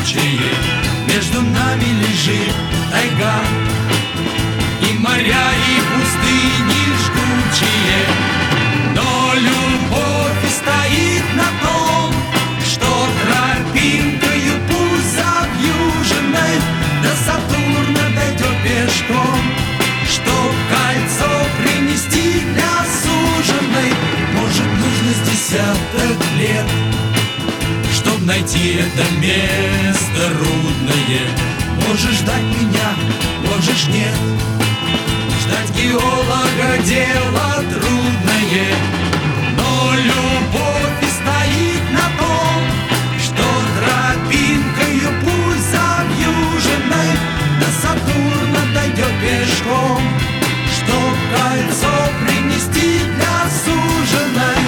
жгучее, между нами лежит тайга, и моря, и пустыни жгучие. Но любовь и стоит на том, что тропинкою пусть завьюженной до Сатурна дойдет пешком, чтоб кольцо принести для суженой. Может, нужно с десяток лет, чтоб найти это место рудное. Можешь ждать меня, можешь нет. Ждать геолога дело трудное, но любовь и стоит на том, что тропинкою пусть завьюженной до Сатурна дойдет пешком, чтоб кольцо принести для суженой.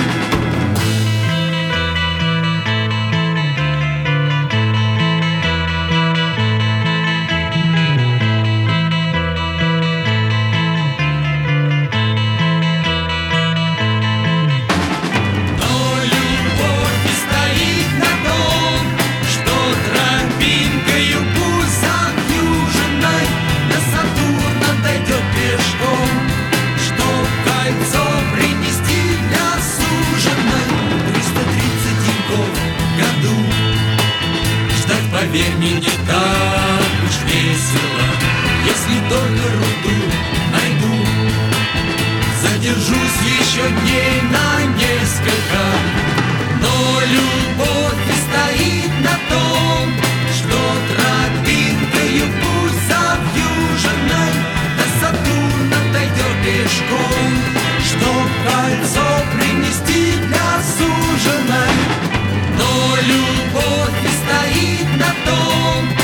Поверь мне, не так уж весело, если только руду найду. Задержусь еще дней на несколько, но любовь и стоит на том, что тропинкою пусть завьюженной до Сатурна дойдет пешком, чтоб кольцо принести для суженой. Но любовь и стоит на том,